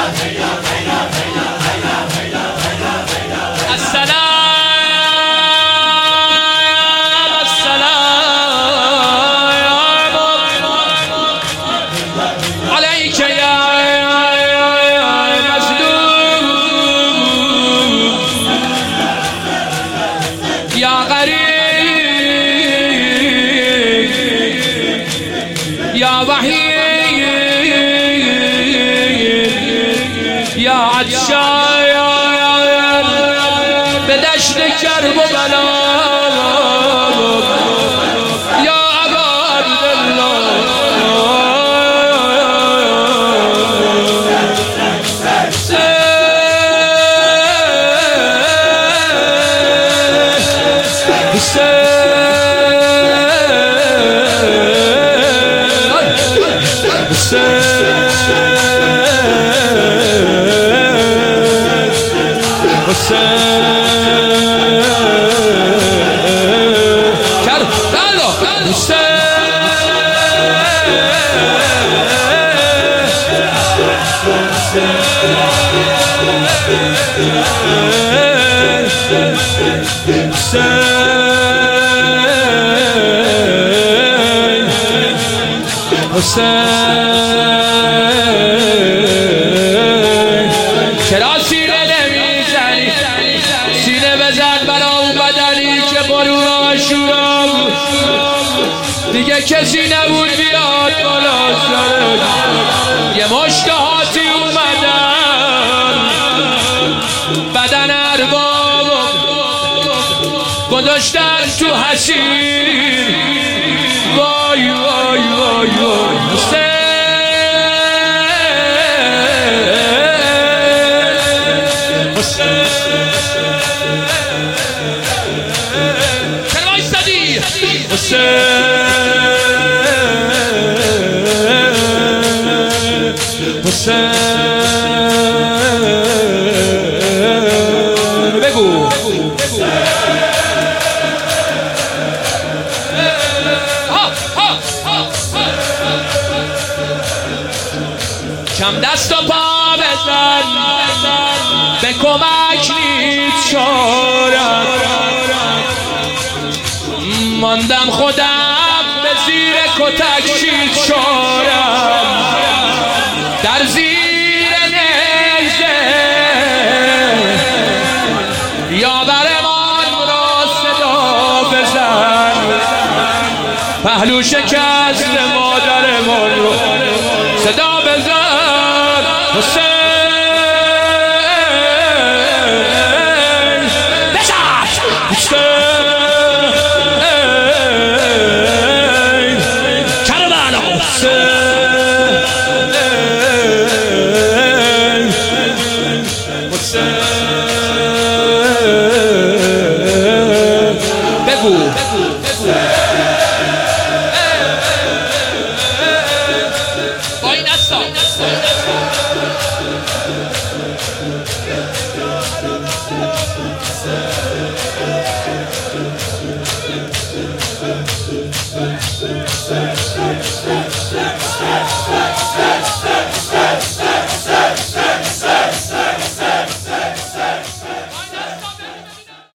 یا وحید یا عطشان به دشت کرب و بلا یا ابا عبدالله چرا سینه نمیزنی؟ سینه بزن برا اون بدنی که قرون عاشورا دیگه کسی نبود بیاد بالا سرت. یه مشتهاتی اومدن بدن ارباب گذاشتن تو حسیر. وای وای وای وای چرا ایستادی؟ بگو کم دست و پا بزن به کمک نیست شارم. ماندم خودم به زیر کتک شید شارم. در زیر نیزه یا برمان را صدا بزن. پهلو شکست